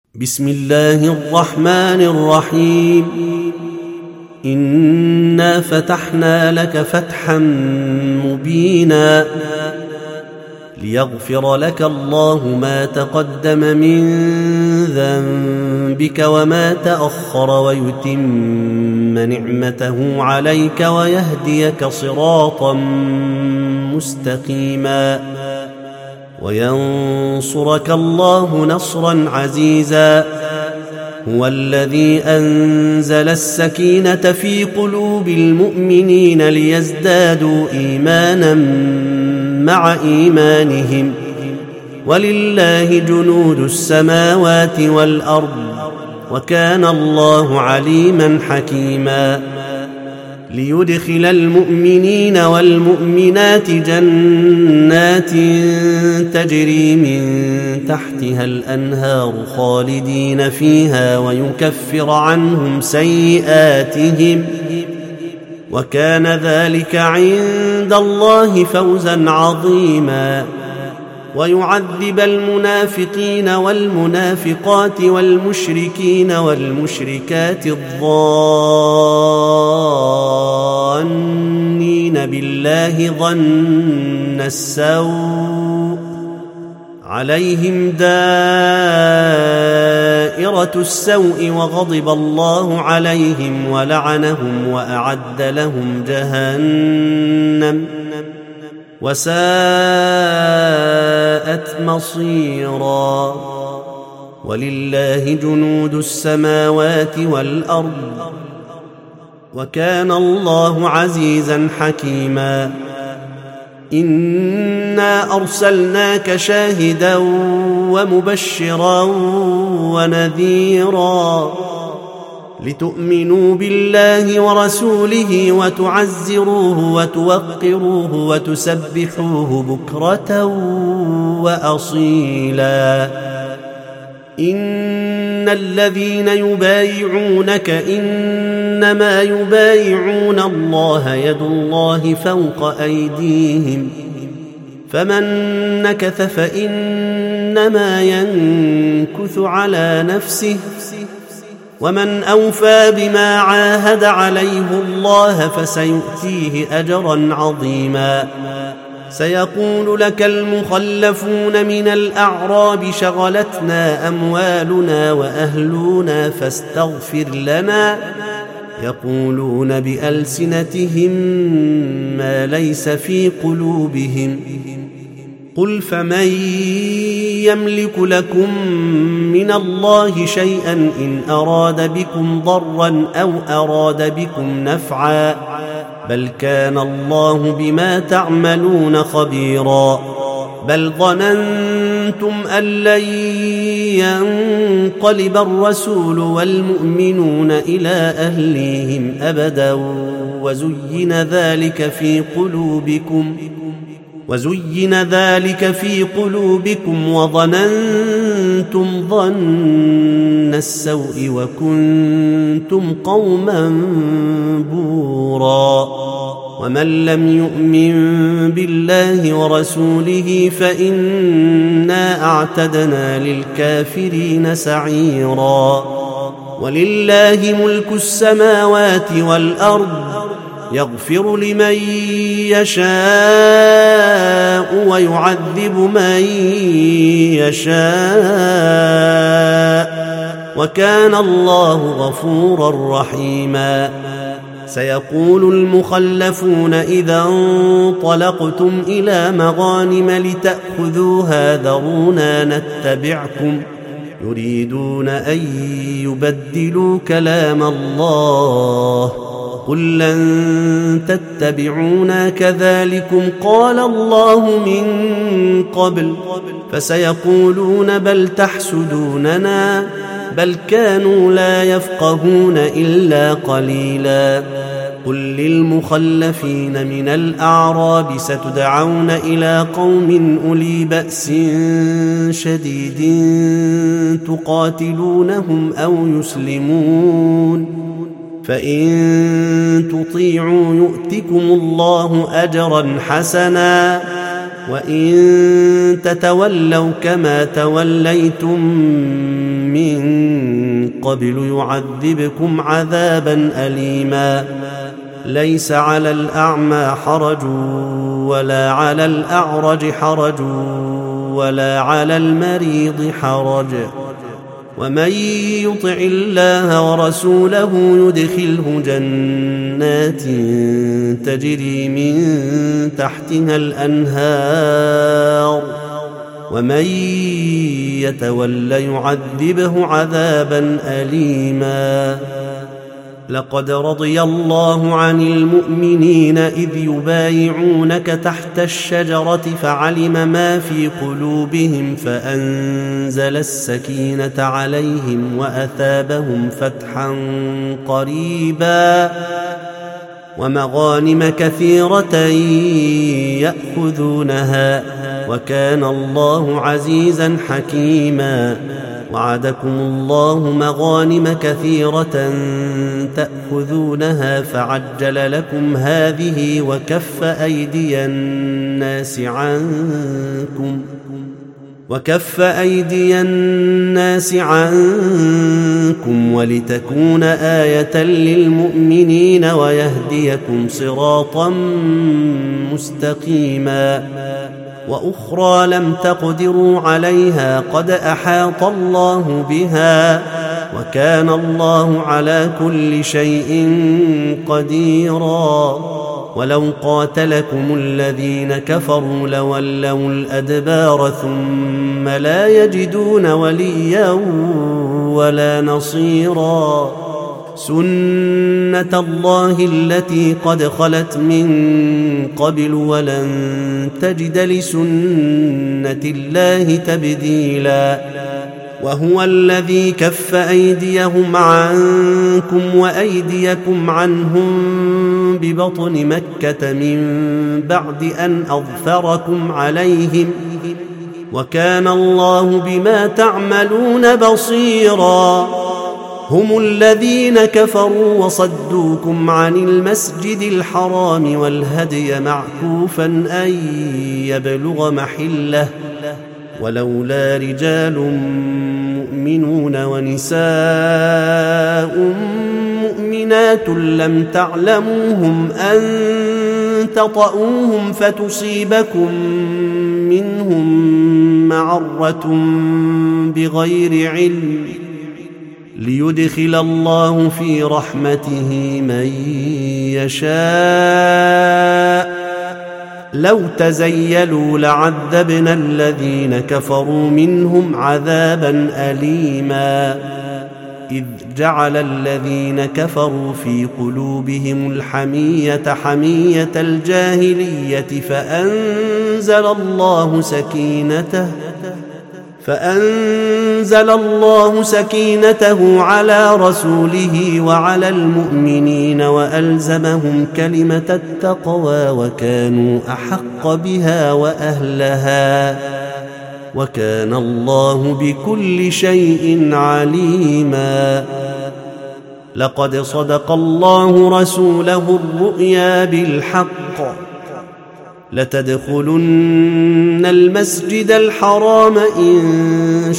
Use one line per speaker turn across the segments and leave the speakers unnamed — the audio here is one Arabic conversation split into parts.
بسم الله الرحمن الرحيم. إنا فتحنا لك فتحا مبينا ليغفر لك الله ما تقدم من ذنبك وما تأخر ويتم نعمته عليك ويهديك صراطا مستقيما وينصرك الله نصرا عزيزا. هو الذي أنزل السكينة في قلوب المؤمنين ليزدادوا إيمانا مع إيمانهم ولله جنود السماوات والأرض وكان الله عليما حكيما. ليدخل المؤمنين والمؤمنات جنات تجري من تحتها الأنهار خالدين فيها ويكفر عنهم سيئاتهم وكان ذلك عند الله فوزا عظيما. ويعذب المنافقين والمنافقات والمشركين والمشركات الظانين بالله ظن السوء عليهم دائرة السوء وغضب الله عليهم ولعنهم وأعد لهم جهنم وساءت مصيرا. ولله جنود السماوات والأرض وكان الله عزيزا حكيما. إنا أرسلناك شاهدا ومبشرا ونذيرا لتؤمنوا بالله ورسوله وتعزروه وتوقروه وتسبحوه بكرة وأصيلا. إن الذين يبايعونك إنما يبايعون الله يد الله فوق أيديهم فمن نكث فإنما ينكث على نفسه ومن أوفى بما عاهد عليه الله فسيؤتيه أجرا عظيما. سيقول لك المخلفون من الأعراب شغلتنا أموالنا وأهلنا فاستغفر لنا يقولون بألسنتهم ما ليس في قلوبهم قل فمن يملك لكم من الله شيئا إن أراد بكم ضرا أو أراد بكم نفعا بل كان الله بما تعملون خبيرا. بل ظننتم أن لن ينقلب الرسول والمؤمنون إلى أهليهم أبدا وزين ذلك في قلوبكم وظننتم ظن السوء وكنتم قوما بورا. ومن لم يؤمن بالله ورسوله فإنا أعتدنا للكافرين سعيرا. ولله ملك السماوات والأرض يغفر لمن يشاء ويعذب من يشاء وكان الله غفورا رحيما. سيقول المخلفون إذا انطلقتم إلى مغانم لتأخذوها ذرونا نتبعكم يريدون أن يبدلوا كلام الله قل لن تتبعونا كذلكم قال الله من قبل فسيقولون بل تحسدوننا بل كانوا لا يفقهون إلا قليلا. قل للمخلفين من الأعراب ستدعون إلى قوم أولي بأس شديد تقاتلونهم أو يسلمون فإن تطيعوا يؤتكم الله أجرا حسنا وإن تتولوا كما توليتم من قبل يعذبكم عذابا أليما ليس على الأعمى حرج ولا على الأعرج حرج ولا على المريض حرج ومن يطع الله ورسوله يدخله جنات تجري من تحتها الأنهار ومن يتول يعذبه عذابا أليما لقد رضي الله عن المؤمنين إذ يبايعونك تحت الشجرة فعلم ما في قلوبهم فأنزل السكينة عليهم وأثابهم فتحا قريبا ومغانم كثيرة يأخذونها وكان الله عزيزا حكيما وعدكم الله مغانم كثيرة تأخذونها فعجل لكم هذه وكف أيدي الناس عنكم ولتكون آية للمؤمنين ويهديكم صراطا مستقيما وأخرى لم تقدروا عليها قد أحاط الله بها وكان الله على كل شيء قديرا ولو قاتلكم الذين كفروا لولوا الأدبار ثم لا يجدون وليا ولا نصيرا سنة الله التي قد خلت من قبل ولن تجد لسنة الله تبديلا وهو الذي كف أيديهم عنكم وأيديكم عنهم ببطن مكة من بعد أن أظفركم عليهم وكان الله بما تعملون بصيرا هم الذين كفروا وصدوكم عن المسجد الحرام والهدي معكوفا أن يبلغ محله ولولا رجال مؤمنون ونساء مؤمنات لم تعلموهم أن تطؤوهم فتصيبكم منهم معرة بغير علم ليدخل الله في رحمته من يشاء لو تزيلوا لعذبنا الذين كفروا منهم عذابا أليما إذ جعل الذين كفروا في قلوبهم الحمية حمية الجاهلية فأنزل الله سكينته على رسوله وعلى المؤمنين وألزمهم كلمة التقوى وكانوا أحق بها وأهلها وكان الله بكل شيء عليما لقد صدق الله رسوله الرؤيا بالحق لتدخلن المسجد الحرام إن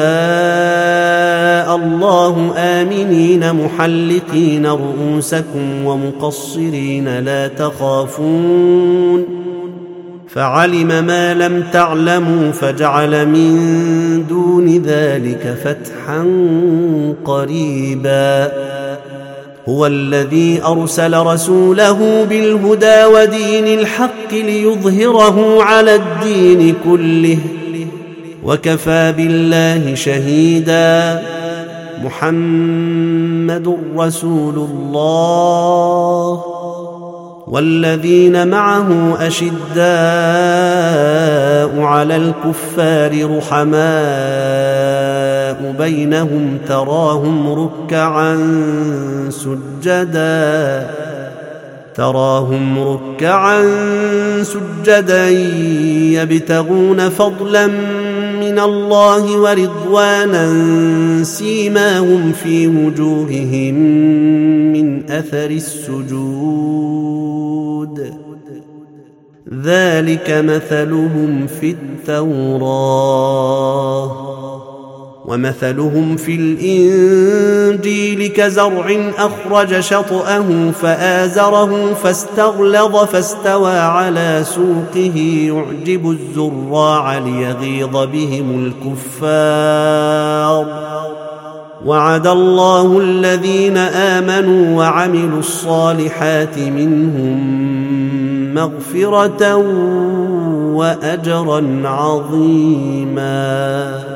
شاء الله آمنين محلقين رؤوسكم ومقصرين لا تخافون فعلم ما لم تعلموا فجعل من دون ذلك فتحا قريبا هو الذي أرسل رسوله بالهدى ودين الحق ليظهره على الدين كله وكفى بالله شهيدا محمد رسول الله والذين معه أشداء على الكفار رحماء بينهم تراهم ركعا سجدا يبتغون فضلا من الله ورضوانا سيماهم في وجوههم من أثر السجود ذلك مثلهم في التوراة ومثلهم في الإنجيل كزرع أخرج شطأه فآزره فاستغلظ فاستوى على سوقه يعجب الزراع ليغيظ بهم الكفار. وعد الله الذين آمنوا وعملوا الصالحات منهم مغفرة وأجرا عظيما.